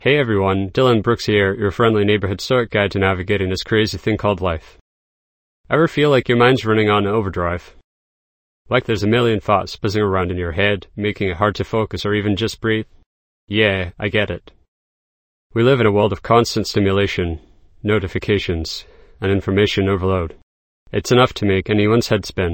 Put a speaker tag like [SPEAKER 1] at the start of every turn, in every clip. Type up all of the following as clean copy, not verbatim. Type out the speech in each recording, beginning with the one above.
[SPEAKER 1] Hey everyone, Dylan Brooks here, your friendly neighborhood stoic guide to navigating this crazy thing called life. Ever feel like your mind's running on overdrive? Like there's a million thoughts buzzing around in your head, making it hard to focus or even just breathe? Yeah, I get it. We live in a world of constant stimulation, notifications, and information overload. It's enough to make anyone's head spin.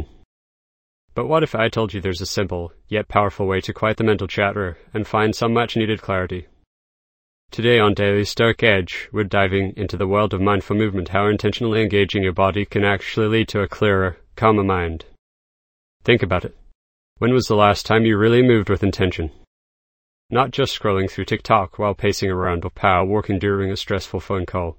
[SPEAKER 1] But what if I told you there's a simple, yet powerful way to quiet the mental chatter and find some much-needed clarity? Today on Daily Stoic Edge, we're diving into the world of mindful movement, how intentionally engaging your body can actually lead to a clearer, calmer mind. Think about it. When was the last time you really moved with intention? Not just scrolling through TikTok while pacing around or power walking during a stressful phone call.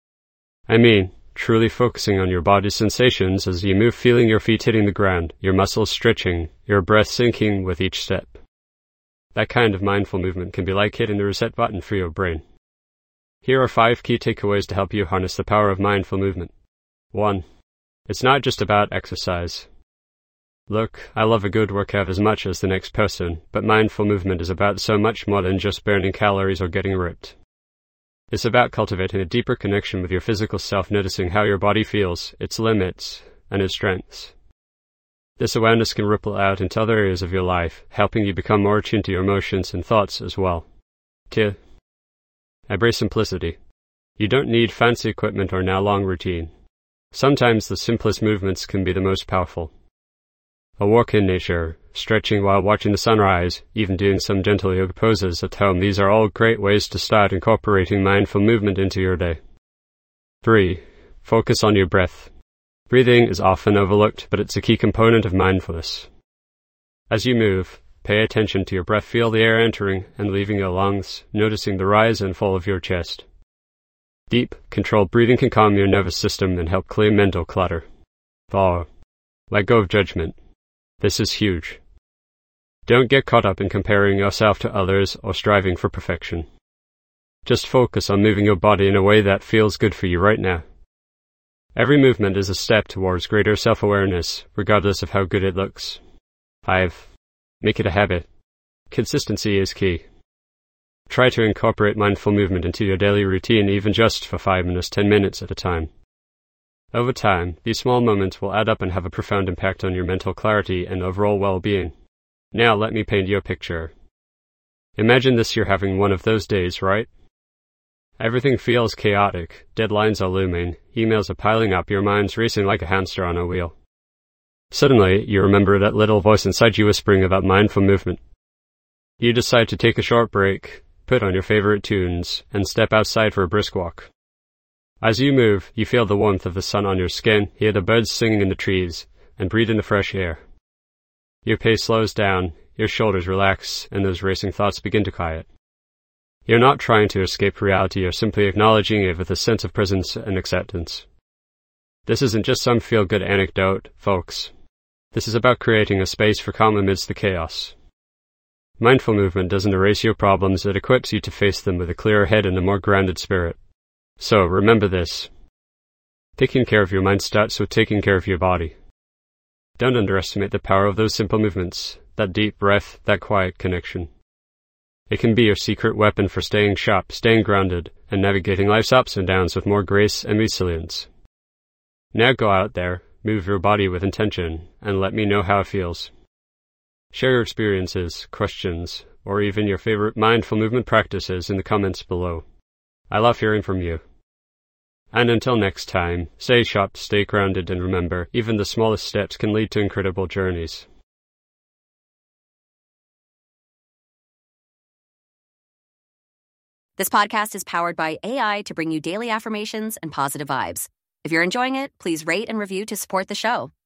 [SPEAKER 1] I mean, truly focusing on your body's sensations as you move, feeling your feet hitting the ground, your muscles stretching, your breath sinking with each step. That kind of mindful movement can be like hitting the reset button for your brain. Here are 5 key takeaways to help you harness the power of mindful movement. 1. It's not just about exercise. Look, I love a good workout as much as the next person, but mindful movement is about so much more than just burning calories or getting ripped. It's about cultivating a deeper connection with your physical self, noticing how your body feels, its limits, and its strengths. This awareness can ripple out into other areas of your life, helping you become more attuned to your emotions and thoughts as well. 2. Embrace simplicity. You don't need fancy equipment or an hour-long routine. Sometimes the simplest movements can be the most powerful. A walk in nature, stretching while watching the sunrise, even doing some gentle yoga poses at home, these are all great ways to start incorporating mindful movement into your day. 3. Focus on your breath. Breathing is often overlooked, but it's a key component of mindfulness. As you move, pay attention to your breath. Feel the air entering and leaving your lungs, noticing the rise and fall of your chest. Deep, controlled breathing can calm your nervous system and help clear mental clutter. 4. Let go of judgment. This is huge. Don't get caught up in comparing yourself to others or striving for perfection. Just focus on moving your body in a way that feels good for you right now. Every movement is a step towards greater self-awareness, regardless of how good it looks. 5. Make it a habit. Consistency is key. Try to incorporate mindful movement into your daily routine, even just for 5 minutes, 10 minutes at a time. Over time, these small moments will add up and have a profound impact on your mental clarity and overall well-being. Now let me paint you a picture. Imagine this: you're having one of those days, right? Everything feels chaotic, deadlines are looming, emails are piling up, your mind's racing like a hamster on a wheel. Suddenly, you remember that little voice inside you whispering about mindful movement. You decide to take a short break, put on your favorite tunes, and step outside for a brisk walk. As you move, you feel the warmth of the sun on your skin, hear the birds singing in the trees, and breathe in the fresh air. Your pace slows down, your shoulders relax, and those racing thoughts begin to quiet. You're not trying to escape reality, you're simply acknowledging it with a sense of presence and acceptance. This isn't just some feel-good anecdote, folks. This is about creating a space for calm amidst the chaos. Mindful movement doesn't erase your problems, it equips you to face them with a clearer head and a more grounded spirit. So, remember this. Taking care of your mind starts with taking care of your body. Don't underestimate the power of those simple movements, that deep breath, that quiet connection. It can be your secret weapon for staying sharp, staying grounded, and navigating life's ups and downs with more grace and resilience. Now go out there, move your body with intention, and let me know how it feels. Share your experiences, questions, or even your favorite mindful movement practices in the comments below. I love hearing from you. And until next time, stay sharp, stay grounded, and remember, even the smallest steps can lead to incredible journeys.
[SPEAKER 2] This podcast is powered by AI to bring you daily affirmations and positive vibes. If you're enjoying it, please rate and review to support the show.